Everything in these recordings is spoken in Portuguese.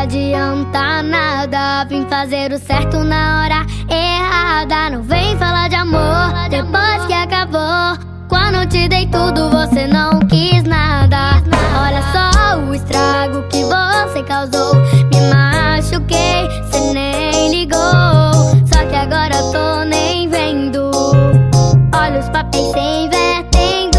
adianta nada. Vim fazer o certo na hora errada. Não vem falar de amor depois que acabou. Quando te dei tudo você não quis nada. Olha só o estrago que você causou. Me machuquei, cê nem ligou. Só que agora tô nem vendo. Olha os papéis se invertendo.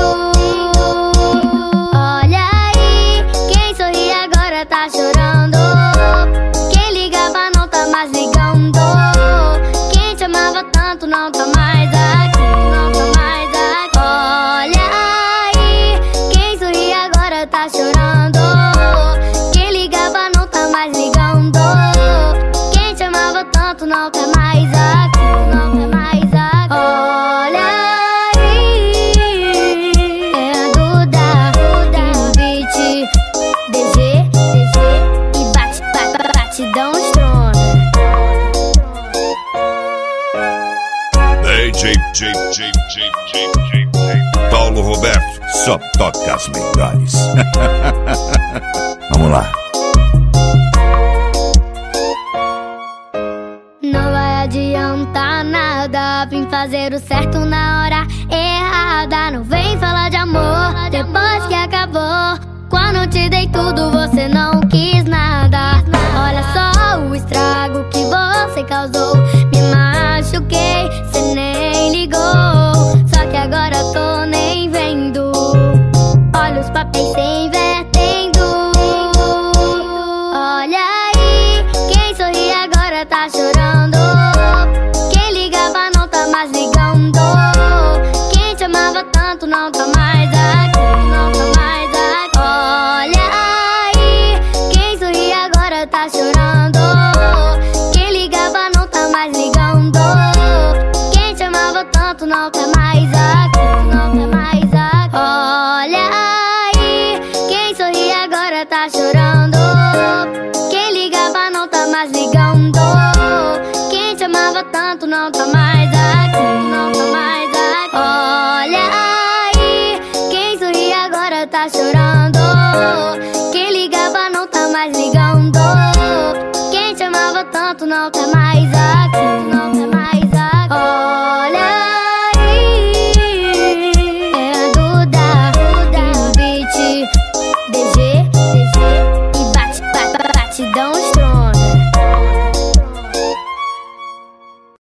Olha aí, quem sorri agora tá chorando. Quem ligava não tá mais ligando. Quem te amava tanto não tá mais aqui. Não tá mais aqui. Olha aí, quem sorri agora tá chorando. Quem ligava não tá mais ligando. Quem te amava tanto não tá mais aqui. Não tá mais aqui. Olha aí, é a Duda, o beat DG e batidão strong. Paulo Roberto, só toca as melhores. Vamos lá. Não vai adiantar nada. Vim fazer o certo na hora errada. Não vem falar de amor depois que acabou. Quando te dei tudo você não quis nada. Olha só o estrago que você causou. Me machuquei, cê nem ligou. Só que agora tô nem vendo. Olha os papéis se invertendo. Olha aí, quem sorri agora tá chorando. Quem ligava não tá mais ligando. Quem te amava tanto não tá mais aqui. Não tá mais aqui. Olha aí, quem sorri agora tá chorando. Quem ligava não tá mais ligando. Quem te amava tanto não tá mais aqui. Não tá mais aqui. Olha aí, quem sorri agora tá chorando. Quem ligava não tá mais ligando. Quem te amava tanto não tá mais aqui. Não tá mais aqui. Olha aí, quem sorri agora tá chorando. Quem ligava não tá mais ligando. Quem te amava tanto não tá mais